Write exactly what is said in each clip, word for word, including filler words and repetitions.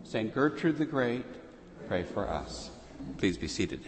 Saint Gertrude the Great, pray for us. Please be seated.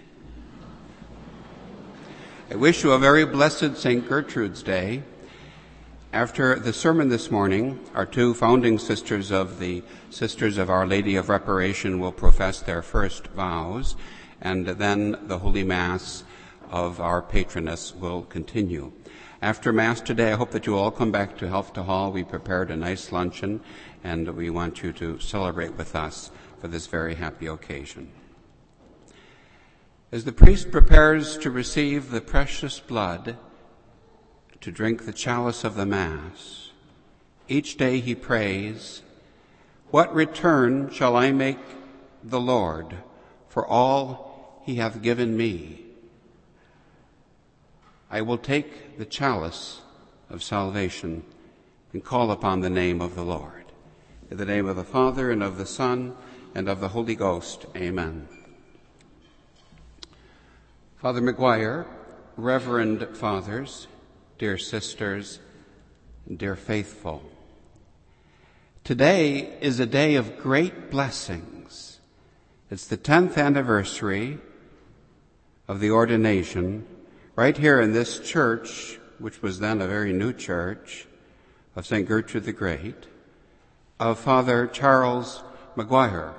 I wish you a very blessed Saint Gertrude's Day. After the sermon this morning, our two founding sisters of the Sisters of Our Lady of Reparation will profess their first vows, and then the Holy Mass of our patroness will continue. After Mass today, I hope that you all come back to Helfta Hall. We prepared a nice luncheon, and we want you to celebrate with us for this very happy occasion. As the priest prepares to receive the precious blood, to drink the chalice of the Mass, each day he prays, "What return shall I make the Lord for all he hath given me? I will take the chalice of salvation and call upon the name of the Lord." In the name of the Father, and of the Son, and of the Holy Ghost. Amen. Father McGuire, Reverend Fathers, dear sisters, dear faithful, today is a day of great blessings. It's the tenth anniversary of the ordination right here in this church, which was then a very new church, of Saint Gertrude the Great, of Father Charles McGuire,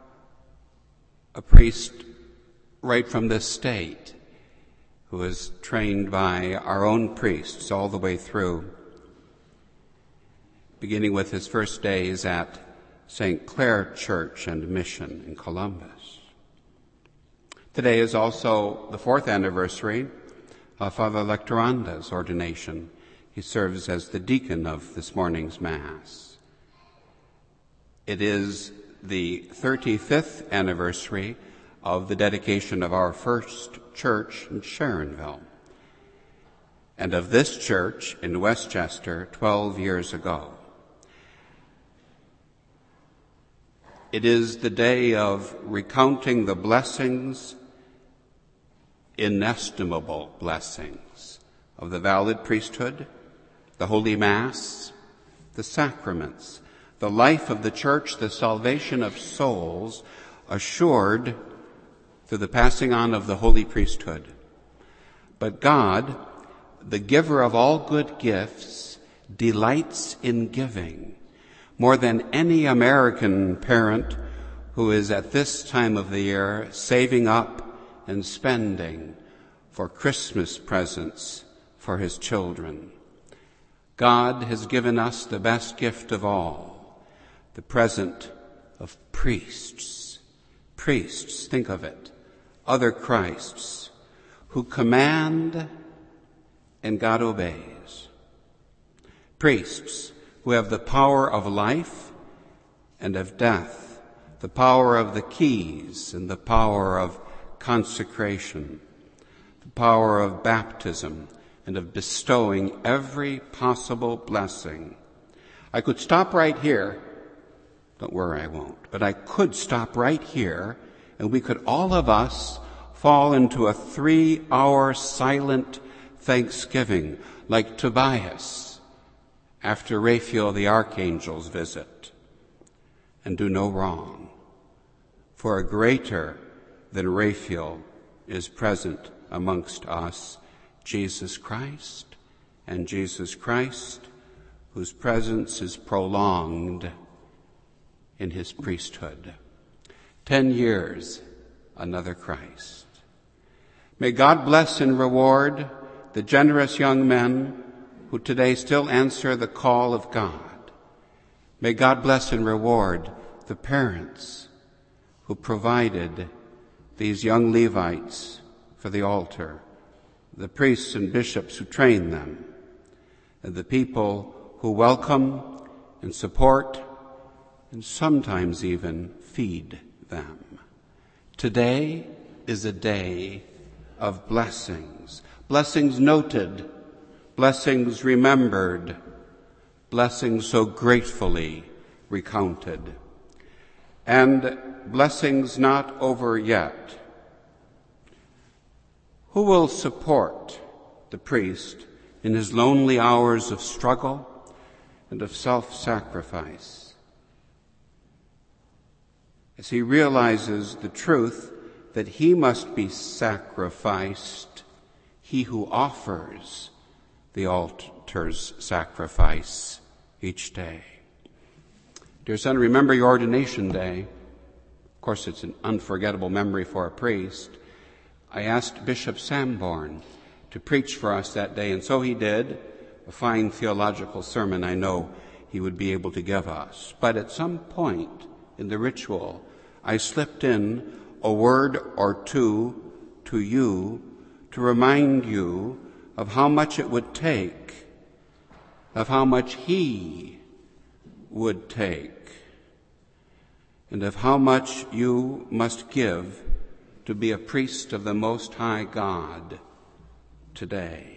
a priest right from this state, who was trained by our own priests all the way through, beginning with his first days at Saint Clare Church and Mission in Columbus. Today is also the fourth anniversary of Father Lectoranda's ordination. He serves as the deacon of this morning's Mass. It is the thirty-fifth anniversary of the dedication of our first church in Sharonville, and of this church in Westchester twelve years ago. It is the day of recounting the blessings, inestimable blessings, of the valid priesthood, the Holy Mass, the sacraments, the life of the Church, the salvation of souls assured through the passing on of the holy priesthood. But God, the giver of all good gifts, delights in giving more than any American parent who is at this time of the year saving up and spending for Christmas presents for his children. God has given us the best gift of all, the present of priests. Priests, think of it, other Christs, who command and God obeys. Priests who have the power of life and of death, the power of the keys and the power of consecration, the power of baptism and of bestowing every possible blessing. I could stop right here. Don't worry, I won't. But I could stop right here, and we could all of us fall into a three-hour silent thanksgiving, like Tobias after Raphael the Archangel's visit, and do no wrong. For a greater than Raphael is present amongst us, Jesus Christ, and Jesus Christ, whose presence is prolonged in his priesthood. Ten years, another Christ. May God bless and reward the generous young men who today still answer the call of God. May God bless and reward the parents who provided these young Levites for the altar, the priests and bishops who trained them, and the people who welcome and support and sometimes even feed them. Today is a day of blessings, blessings noted, blessings remembered, blessings so gratefully recounted, and blessings not over yet. Who will support the priest in his lonely hours of struggle and of self-sacrifice? as he realizes the truth that he must be sacrificed, he who offers the altar's sacrifice each day. Dear son, remember your ordination day. Of course, it's an unforgettable memory for a priest. I asked Bishop Sanborn to preach for us that day, and so he did. A fine theological sermon I know he would be able to give us. But at some point in the ritual, I slipped in a word or two to you to remind you of how much it would take, of how much he would take, and of how much you must give to be a priest of the Most High God today.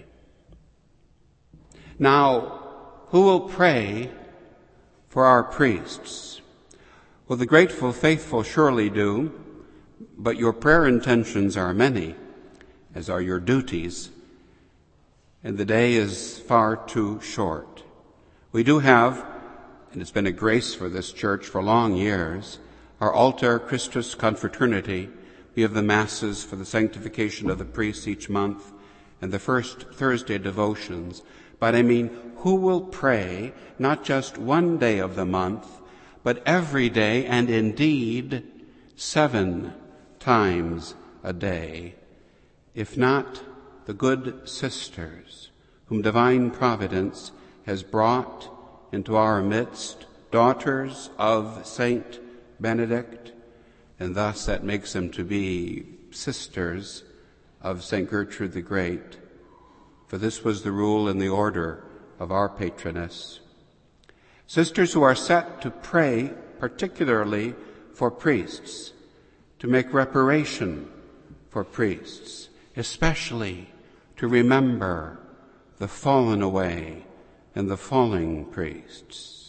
Now, who will pray for our priests? Well, the grateful faithful surely do, but your prayer intentions are many, as are your duties, and the day is far too short. We do have, and it's been a grace for this church for long years, our Alter Christus Confraternity. We have the Masses for the sanctification of the priests each month and the first Thursday devotions. But I mean, who will pray not just one day of the month, but every day, and indeed seven times a day, if not the good sisters whom divine providence has brought into our midst, daughters of Saint Benedict, and thus that makes them to be sisters of Saint Gertrude the Great, for this was the rule and the order of our patroness. Sisters who are set to pray particularly for priests, to make reparation for priests, especially to remember the fallen away and the falling priests.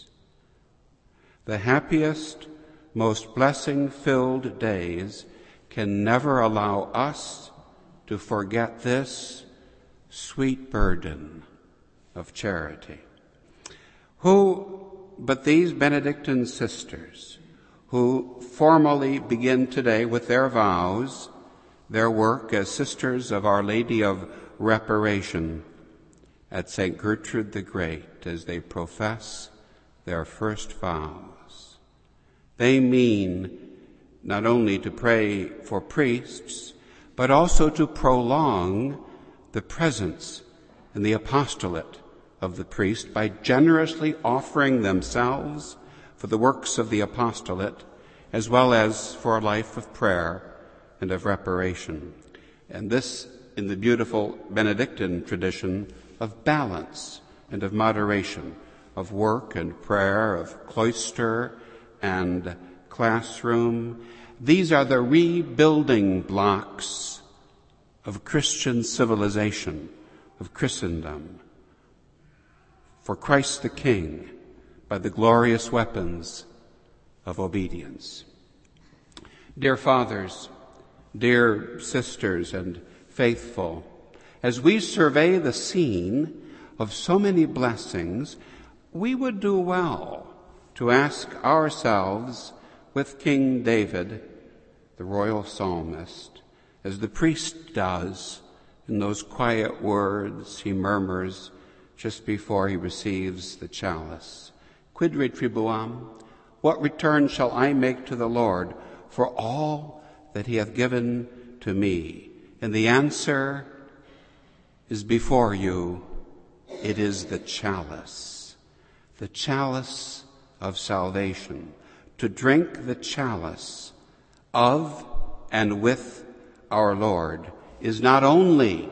The happiest, most blessing-filled days can never allow us to forget this sweet burden of charity. Who but these Benedictine sisters, who formally begin today with their vows, their work as sisters of Our Lady of Reparation at Saint Gertrude the Great, as they profess their first vows. They mean not only to pray for priests, but also to prolong the presence and the apostolate of the priest by generously offering themselves for the works of the apostolate, as well as for a life of prayer and of reparation. And this in the beautiful Benedictine tradition of balance and of moderation, of work and prayer, of cloister and classroom. These are the rebuilding blocks of Christian civilization, of Christendom. For Christ the King, by the glorious weapons of obedience. Dear fathers, dear sisters and faithful, as we survey the scene of so many blessings, we would do well to ask ourselves with King David, the royal psalmist, as the priest does in those quiet words he murmurs just before he receives the chalice. Quid retribuam? What return shall I make to the Lord for all that he hath given to me? And the answer is before you. It is the chalice, the chalice of salvation. To drink the chalice of and with our Lord is not only,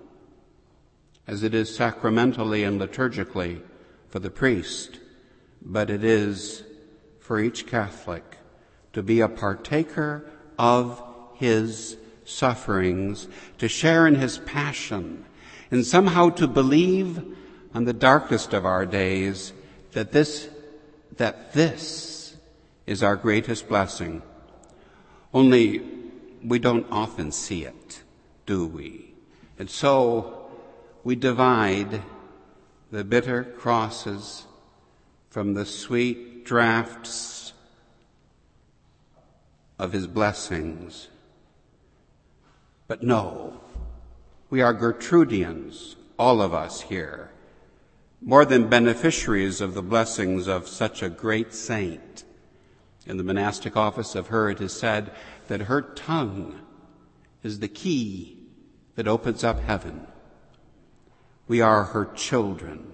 as it is sacramentally and liturgically for the priest, but it is for each Catholic to be a partaker of his sufferings, to share in his passion, and somehow to believe on the darkest of our days that this, that this is our greatest blessing. Only we don't often see it, do we? And so we divide the bitter crosses from the sweet draughts of his blessings. But no, we are Gertrudians, all of us here, more than beneficiaries of the blessings of such a great saint. In the monastic office of her, it is said that her tongue is the key that opens up heaven. We are her children.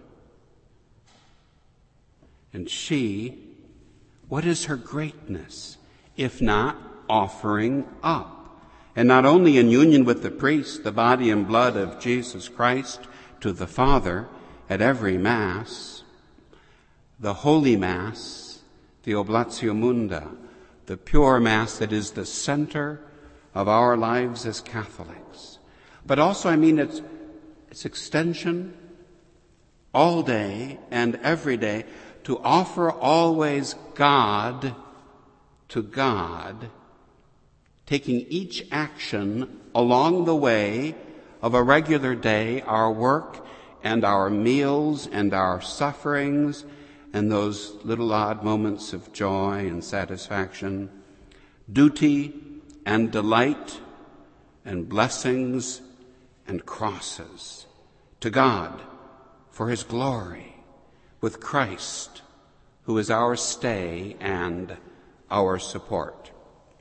And she, what is her greatness, if not offering up? And not only in union with the priest, the body and blood of Jesus Christ to the Father at every Mass, the Holy Mass, the Oblatio Munda, the pure Mass that is the center of our lives as Catholics. But also, I mean, it's, it's extension all day and every day to offer always God to God, taking each action along the way of a regular day, our work and our meals and our sufferings and those little odd moments of joy and satisfaction, duty and delight and blessings and crosses, to God for his glory, with Christ, who is our stay and our support.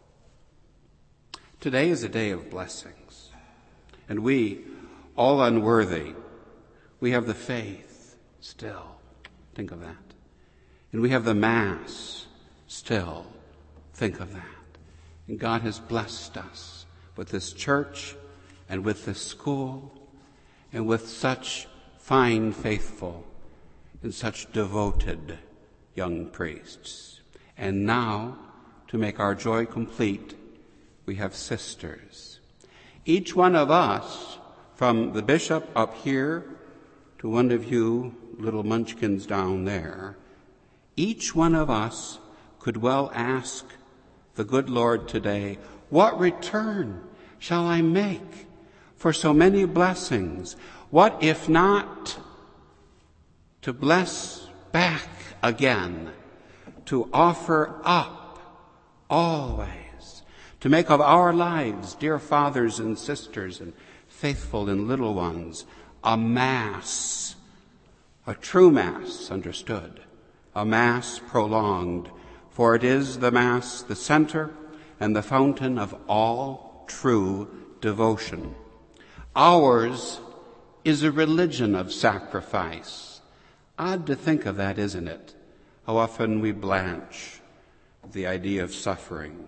Today is a day of blessings, and we, all unworthy, we have the faith still. Think of that. And we have the Mass still. Think of that. And God has blessed us with this church and with this school and with such fine, faithful, and such devoted young priests. And now, to make our joy complete, we have sisters. Each one of us, from the bishop up here to one of you little munchkins down there, each one of us could well ask the good Lord today, what return shall I make for so many blessings? What if not to bless back again, to offer up always, to make of our lives, dear fathers and sisters and faithful and little ones, a Mass, a true Mass understood, a Mass prolonged, for it is the Mass, the center and the fountain of all true devotion. Ours is a religion of sacrifice. Odd to think of that, isn't it? How often we blanch at the idea of suffering.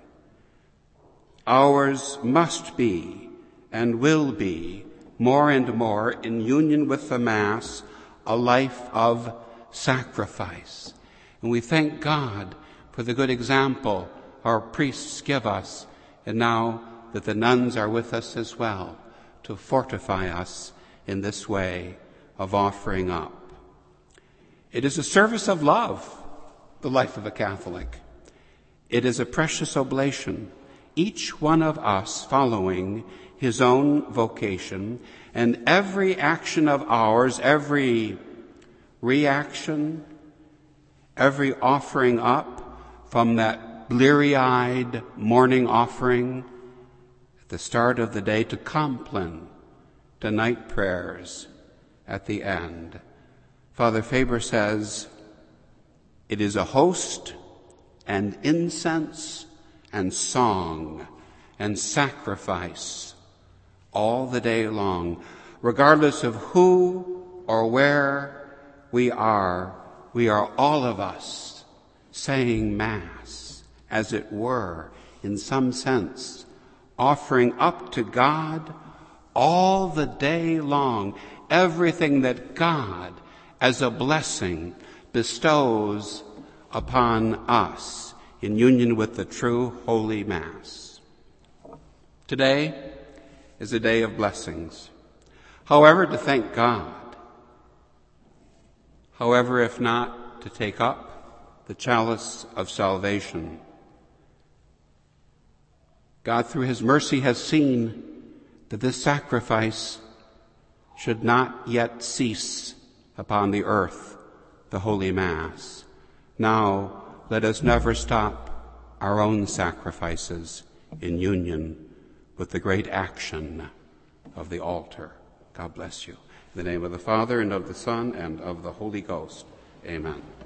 Ours must be and will be more and more in union with the Mass, a life of sacrifice. And we thank God for the good example our priests give us, and now that the nuns are with us as well, to fortify us in this way of offering up. It is a service of love, the life of a Catholic. It is a precious oblation, each one of us following his own vocation, and every action of ours, every reaction, every offering up from that bleary-eyed morning offering at the start of the day to Compline, to night prayers at the end. Father Faber says, it is a host and incense and song and sacrifice all the day long. Regardless of who or where we are, we are all of us saying Mass, as it were, in some sense, offering up to God all the day long everything that God, as a blessing, bestows upon us in union with the true Holy Mass. Today is a day of blessings. However, to thank God. However, if not, to take up the chalice of salvation. God, through his mercy, has seen that this sacrifice should not yet cease upon the earth, the Holy Mass. Now, let us never stop our own sacrifices in union with the great action of the altar. God bless you. In the name of the Father, and of the Son, and of the Holy Ghost. Amen.